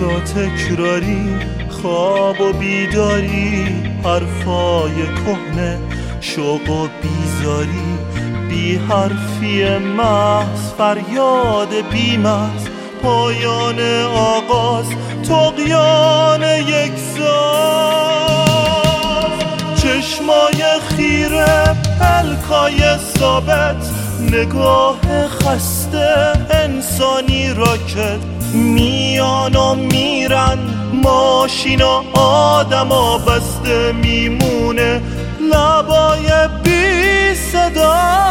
تکراری، خواب و بیداری، حرفای کهنه، شوق و بیزاری، بی حرفی محض، فریاد بی‌مغز، پایان آغاز، طغیان یک ساز. چشمای خیره، پلکای ثابت، نگاه خسته، انسانی راکت، میان و میرن ماشینا، آدما بسته میمونه لبای بی صدا.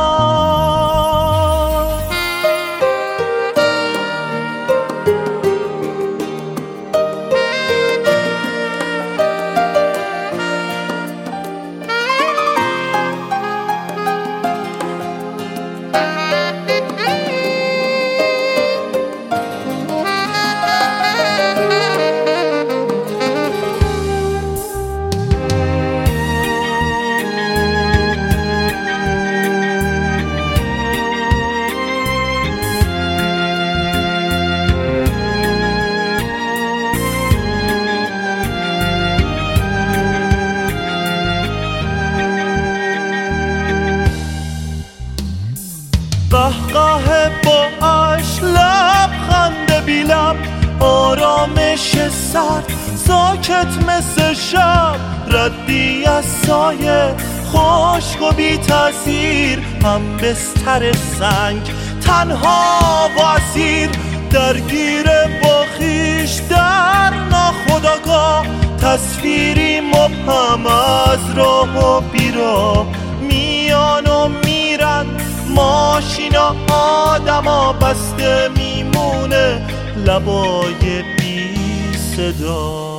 قهقه با اش، لبخند بی لب، آرامش سر، ساکت مثل شب، ردی از سایه، خشک و بی تأثیر، هم بستر سنگ، تنها و اسیر، درگیر با خویش در ناخودآگاه، تصویری مبهم از راه و بیراه، میان و میرن ماشینا، آدما بسته میمونه لبای بی صدا.